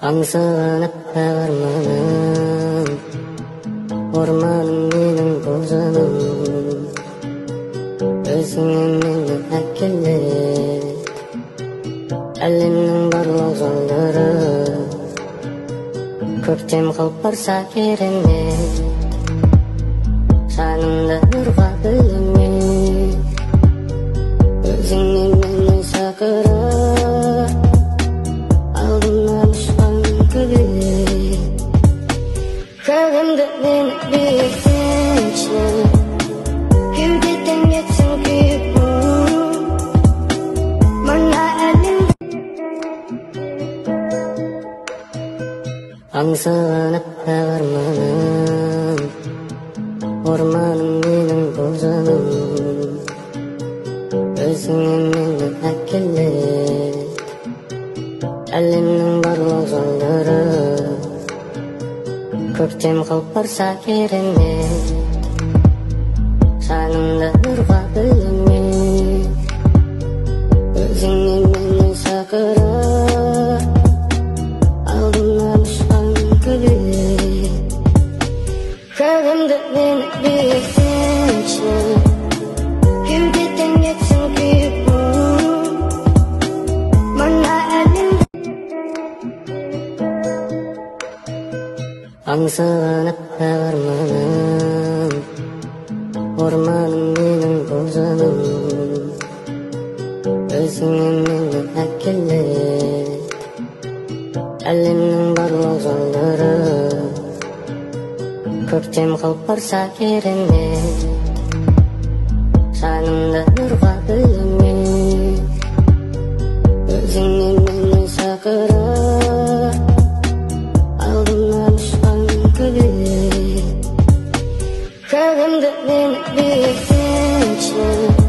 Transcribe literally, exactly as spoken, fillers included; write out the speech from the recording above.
Аңсығанып арманым, орманым менің бұл жаным. Өзіңе мені әкеле, әлемнің барлық жолдары. Көктем қылып барса керемет, жанымды нұрға бөлеме. Өзіңе мені шақыра, алдымнан ұшқан көбелек. Көгімді мені биіктенші, кеудеден кетсін күйік мұң. Мына әлемді аңсығанып арманым, орманым менің бұл жаным. Өзіңе мені әкеле, әлемнің барлық жолдары. Көктем қылып барса керемет, жанымды нұрға бөлеме. Өзіңе мені шақыра, алдымнан ұшқан көбелек. Көгімді мені биіктенші, кеудеден кетсін күйік мұң. Мына әлемді аңсығанып арманым, орманым менің бұл жаным. Өзіңе мені әкеле, әлемнің барлық жолдары. Көктем қылып барса керемет, жанымды нұрға бөлеме. Өзіңе мені шақыра, алдымнан ұшқан көбелек. Көгімді мені биіктенші,